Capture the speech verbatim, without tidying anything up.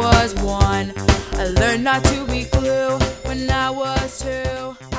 was one. I learned not to be glue when I was two.